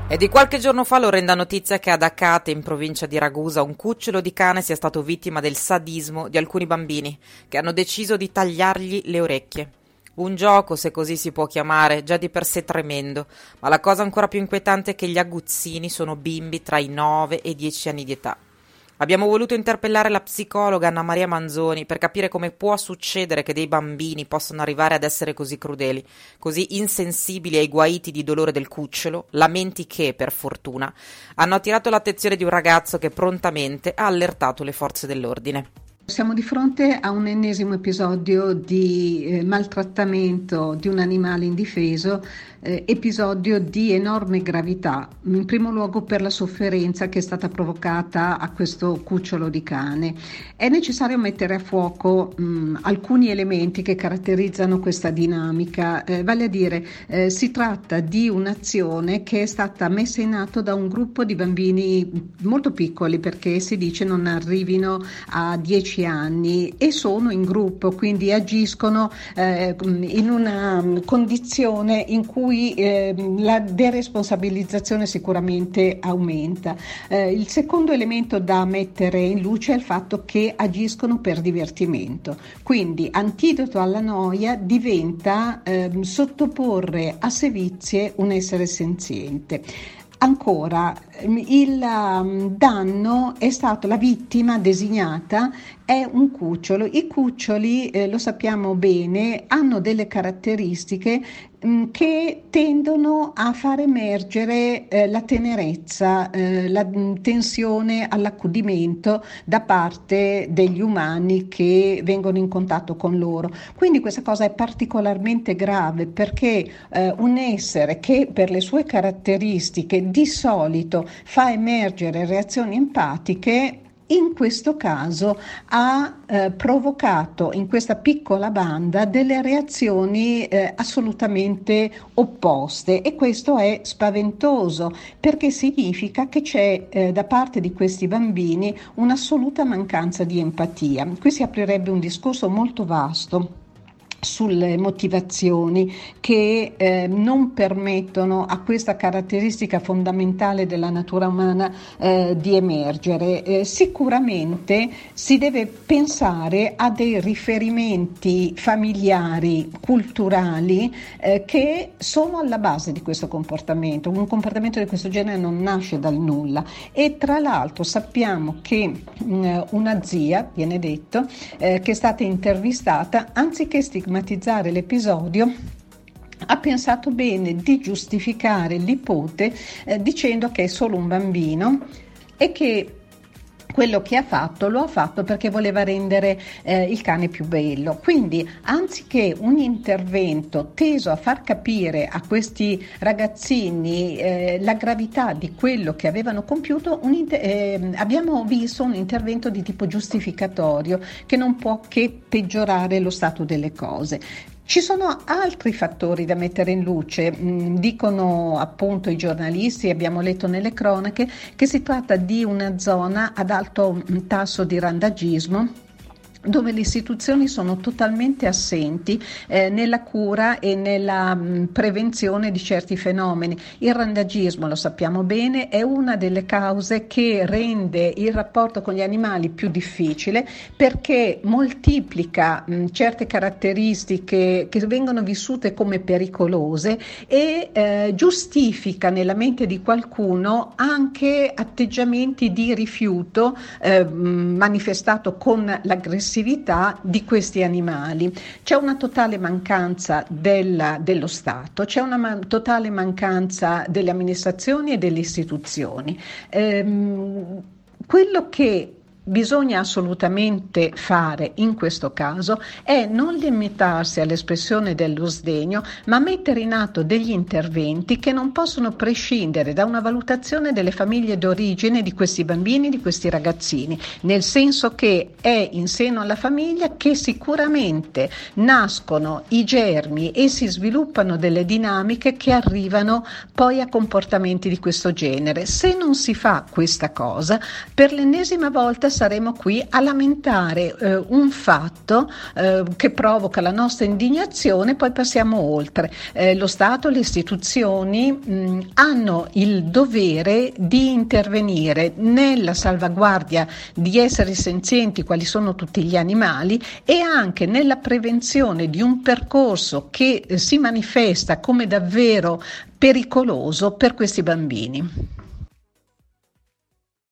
È di qualche giorno fa l'orrenda notizia che ad Acate, in provincia di Ragusa, un cucciolo di cane sia stato vittima del sadismo di alcuni bambini che hanno deciso di tagliargli le orecchie. Un gioco, se così si può chiamare, già di per sé tremendo, ma la cosa ancora più inquietante è che gli aguzzini sono bimbi tra i 9 e i 10 anni di età. Abbiamo voluto interpellare la psicologa Anna Maria Manzoni per capire come può succedere che dei bambini possano arrivare ad essere così crudeli, così insensibili ai guaiti di dolore del cucciolo, lamenti che, per fortuna, hanno attirato l'attenzione di un ragazzo che prontamente ha allertato le forze dell'ordine. Siamo di fronte a un ennesimo episodio di maltrattamento di un animale indifeso, episodio di enorme gravità, in primo luogo per la sofferenza che è stata provocata a questo cucciolo di cane. È necessario mettere a fuoco alcuni elementi che caratterizzano questa dinamica, vale a dire si tratta di un'azione che è stata messa in atto da un gruppo di bambini molto piccoli, perché si dice non arrivino a 10 anni, e sono in gruppo, quindi agiscono in una condizione in cui la deresponsabilizzazione sicuramente aumenta. Il secondo elemento da mettere in luce è il fatto che agiscono per divertimento, quindi antidoto alla noia diventa sottoporre a sevizie un essere senziente. Ancora, il danno è stato, la vittima designata è un cucciolo. I cuccioli, lo sappiamo bene, hanno delle caratteristiche che tendono a far emergere la tenerezza, la tensione all'accudimento da parte degli umani che vengono in contatto con loro. Quindi questa cosa è particolarmente grave, perché un essere che per le sue caratteristiche di solito fa emergere reazioni empatiche, in questo caso ha provocato in questa piccola banda delle reazioni assolutamente opposte, e questo è spaventoso, perché significa che c'è da parte di questi bambini un'assoluta mancanza di empatia. Qui si aprirebbe un discorso molto vasto sulle motivazioni che non permettono a questa caratteristica fondamentale della natura umana di emergere. Sicuramente si deve pensare a dei riferimenti familiari, culturali, che sono alla base di questo comportamento. Un comportamento di questo genere non nasce dal nulla, e tra l'altro sappiamo che una zia, viene detto, che è stata intervistata, anziché stigmatizzare l'episodio, ha pensato bene di giustificare l'ipote dicendo che è solo un bambino e che quello che ha fatto lo ha fatto perché voleva rendere il cane più bello. Quindi, anziché un intervento teso a far capire a questi ragazzini la gravità di quello che avevano compiuto, abbiamo visto un intervento di tipo giustificatorio che non può che peggiorare lo stato delle cose. Ci sono altri fattori da mettere in luce, dicono appunto i giornalisti, abbiamo letto nelle cronache, che si tratta di una zona ad alto tasso di randagismo, dove le istituzioni sono totalmente assenti nella cura e nella prevenzione di certi fenomeni. Il randagismo, lo sappiamo bene, è una delle cause che rende il rapporto con gli animali più difficile, perché moltiplica certe caratteristiche che vengono vissute come pericolose e giustifica nella mente di qualcuno anche atteggiamenti di rifiuto manifestato con l'aggressività di questi animali. C'è una totale mancanza dello Stato, c'è una totale mancanza delle amministrazioni e delle istituzioni. Quello che bisogna assolutamente fare in questo caso è non limitarsi all'espressione dello sdegno, ma mettere in atto degli interventi che non possono prescindere da una valutazione delle famiglie d'origine di questi bambini, di questi ragazzini, nel senso che è in seno alla famiglia che sicuramente nascono i germi e si sviluppano delle dinamiche che arrivano poi a comportamenti di questo genere. Se non si fa questa cosa, per l'ennesima volta saremo qui a lamentare un fatto che provoca la nostra indignazione, poi passiamo oltre. Lo Stato, le istituzioni hanno il dovere di intervenire nella salvaguardia di esseri senzienti quali sono tutti gli animali e anche nella prevenzione di un percorso che si manifesta come davvero pericoloso per questi bambini.